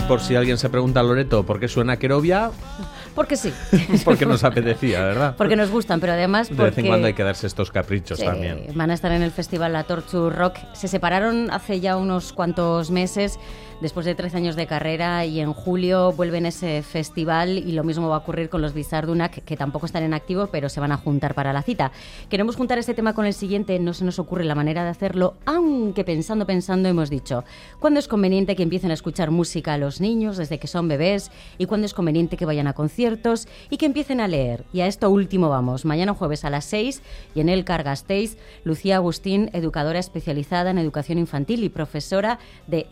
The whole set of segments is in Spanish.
por si alguien se pregunta, Loreto, ¿por qué suena Querovia? Porque sí. Porque nos apetecía, ¿verdad? Porque nos gustan, pero además porque... De vez en cuando hay que darse estos caprichos también. Van a estar en el festival La Torture Rock. Se separaron hace ya unos cuantos meses, después de 13 años de carrera, y en julio vuelven ese festival, y lo mismo va a ocurrir con los Bizardunak, que tampoco están en activo, pero se van a juntar para la cita. Queremos juntar este tema con el siguiente, no se nos ocurre la manera de hacerlo, aunque pensando hemos dicho, ¿cuándo es conveniente que empiecen a escuchar música a los niños desde que son bebés? ¿Y cuándo es conveniente que vayan a conciertos y que empiecen a leer? Y a esto último vamos, mañana jueves a las 6, y en el Cargasteiz, Lucía Agustín, educadora especializada en educación infantil y profesora de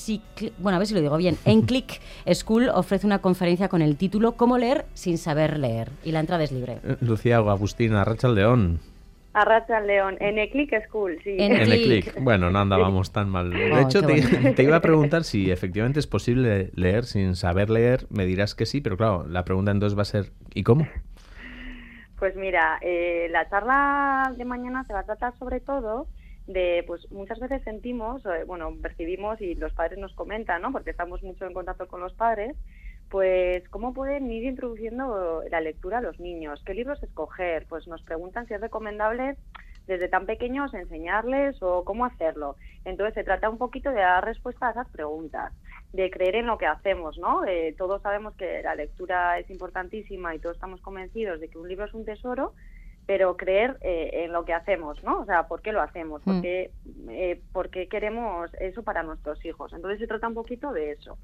Enclic School, ofrece una conferencia con el título ¿Cómo leer sin saber leer? Y la entrada es libre. Lucía Agustín, Arratsaldeon. Arratsaldeon, en Enclic School, sí. En Enclic. Bueno, no andábamos tan mal. De hecho, te iba a preguntar si efectivamente es posible leer sin saber leer. Me dirás que sí, pero claro, la pregunta entonces va a ser ¿y cómo? Pues mira, la charla de mañana se va a tratar sobre todo de, pues muchas veces sentimos, percibimos, y los padres nos comentan, ¿no? Porque estamos mucho en contacto con los padres, pues cómo pueden ir introduciendo la lectura a los niños, qué libros escoger, pues nos preguntan si es recomendable desde tan pequeños enseñarles o cómo hacerlo. Entonces se trata un poquito de dar respuesta a esas preguntas, de creer en lo que hacemos, ¿no? Todos sabemos que la lectura es importantísima y todos estamos convencidos de que un libro es un tesoro, pero creer en lo que hacemos, ¿no? O sea, ¿por qué lo hacemos? ¿Por qué queremos eso para nuestros hijos? Entonces se trata un poquito de eso.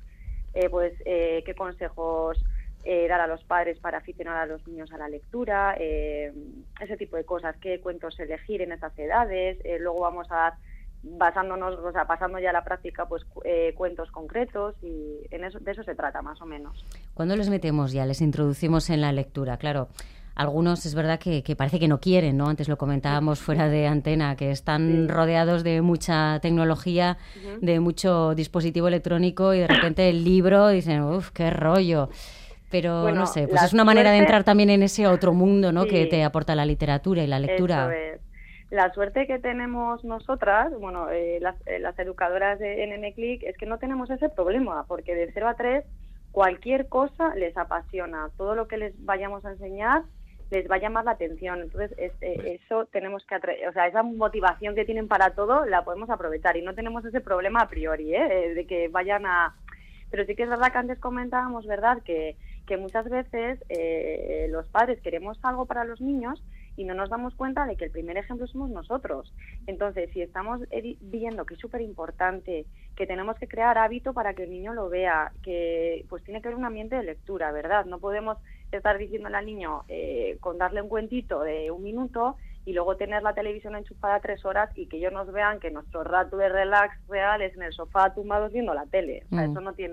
Qué consejos dar a los padres para aficionar a los niños a la lectura, ese tipo de cosas, qué cuentos elegir en esas edades. Luego vamos a dar, pasando ya a la práctica, pues cuentos concretos, y de eso se trata más o menos. ¿Cuándo les metemos ya, les introducimos en la lectura? Claro, algunos es verdad que parece que no quieren, ¿no? Antes lo comentábamos fuera de antena, que están rodeados de mucha tecnología, de mucho dispositivo electrónico, y de repente el libro dicen, uff, qué rollo. Pero no sé, pues es una manera de entrar también en ese otro mundo, ¿no? Que te aporta la literatura y la lectura. Eso es. La suerte que tenemos nosotras, las educadoras en Enclic, es que no tenemos ese problema, porque de 0 a 3 cualquier cosa les apasiona. Todo lo que les vayamos a enseñar les va a llamar la atención. Entonces, eso tenemos que esa motivación que tienen para todo la podemos aprovechar, y no tenemos ese problema a priori, de que vayan a... Pero sí que es verdad que antes comentábamos, ¿verdad?, que muchas veces los padres queremos algo para los niños y no nos damos cuenta de que el primer ejemplo somos nosotros. Entonces, si estamos viendo que es súper importante, que tenemos que crear hábito para que el niño lo vea, que pues tiene que haber un ambiente de lectura, ¿verdad? No podemos estar diciéndole al niño, contarle un cuentito de 1 minuto y luego tener la televisión enchufada 3 horas y que ellos nos vean que nuestro rato de relax real es en el sofá tumbados viendo la tele. O sea, eso no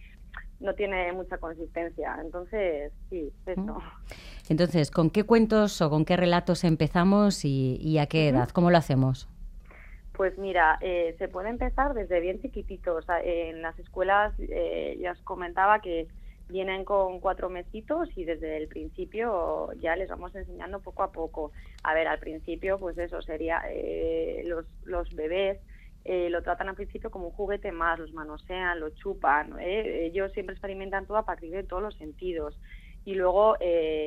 tiene mucha consistencia. Entonces, sí, eso. Entonces, ¿con qué cuentos o con qué relatos empezamos y a qué edad? ¿Cómo lo hacemos? Pues mira, se puede empezar desde bien chiquititos. En las escuelas ya os comentaba que vienen con 4 mesitos y desde el principio ya les vamos enseñando poco a poco. A ver, al principio, pues eso sería los bebés. Lo tratan al principio como un juguete más, los manosean, lo chupan, ellos siempre experimentan todo a partir de todos los sentidos. Y luego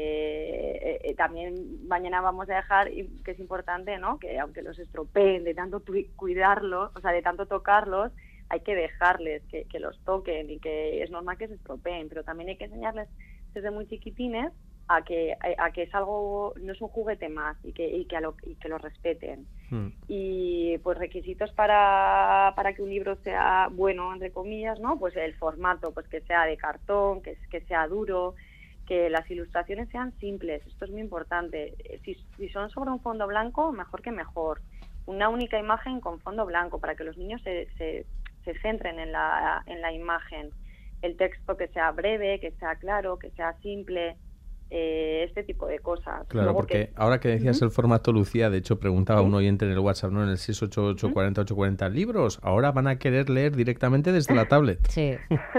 también mañana vamos a dejar, que es importante, ¿no?, que aunque los estropeen de tanto cuidarlos, o sea, de tanto tocarlos, hay que dejarles que los toquen, y que es normal que se estropeen, pero también hay que enseñarles desde muy chiquitines a que es algo, no es un juguete más, y que lo respeten. Y pues requisitos para que un libro sea bueno, entre comillas, ¿no? Pues el formato, pues que sea de cartón, que sea duro, que las ilustraciones sean simples. Esto es muy importante. Si son sobre un fondo blanco, mejor que mejor. Una única imagen con fondo blanco, para que los niños se centren en la imagen. El texto que sea breve, que sea claro, que sea simple. Este tipo de cosas. Claro, luego porque ahora que decías el formato, Lucía, de hecho preguntaba un oyente en el WhatsApp, ¿no?, en el 68840 libros, ahora van a querer leer directamente desde la tablet. Sí.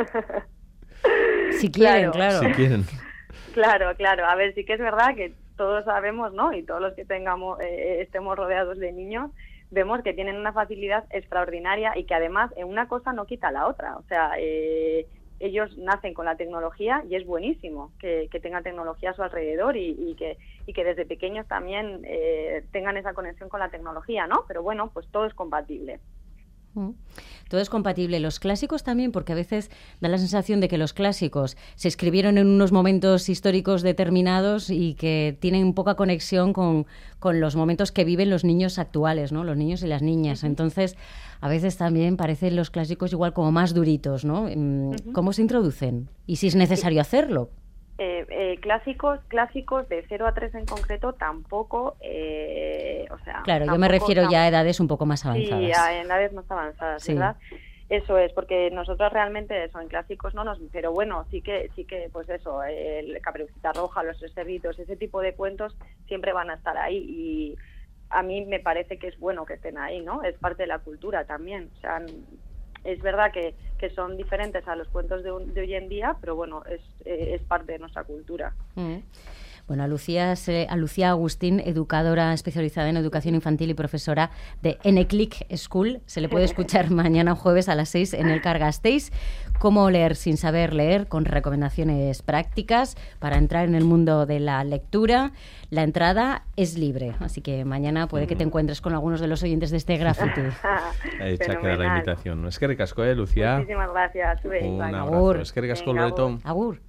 Si quieren, claro. Si quieren. Claro. A ver, sí que es verdad que todos sabemos, ¿no?, y todos los que estemos rodeados de niños, vemos que tienen una facilidad extraordinaria y que además una cosa no quita la otra. O sea, ellos nacen con la tecnología y es buenísimo que tengan tecnología a su alrededor y que desde pequeños también tengan esa conexión con la tecnología, ¿no? Pero bueno, pues todo es compatible. Todo es compatible. Los clásicos también, porque a veces da la sensación de que los clásicos se escribieron en unos momentos históricos determinados y que tienen poca conexión con los momentos que viven los niños actuales, ¿no? Los niños y las niñas. Entonces, a veces también parecen los clásicos igual como más duritos, ¿no? ¿Cómo se introducen? Y si es necesario hacerlo. Clásicos de 0 a 3 en concreto tampoco, o sea... Claro, yo me refiero ya a edades un poco más avanzadas. Sí, a edades más avanzadas, sí. ¿Verdad? Eso es, porque nosotros realmente eso, en clásicos no nos... Pero bueno, sí que pues eso, el Caperucita Roja, Los Tres Cerditos, ese tipo de cuentos siempre van a estar ahí y a mí me parece que es bueno que estén ahí, ¿no? Es parte de la cultura también, o sea... Es verdad que son diferentes a los cuentos de hoy en día, pero bueno, es parte de nuestra cultura. Bueno, a Lucía Agustín, educadora especializada en educación infantil y profesora de N-Click School. Se le puede escuchar mañana jueves a las 6 en el Cargasteiz. Cómo leer sin saber leer, con recomendaciones prácticas para entrar en el mundo de la lectura. La entrada es libre, así que mañana puede que te encuentres con algunos de los oyentes de este graffiti. Hecha queda la invitación. Es que ricasco, Lucía. Muchísimas gracias. Un abrazo. Es que ricasco, Loreto. Agur.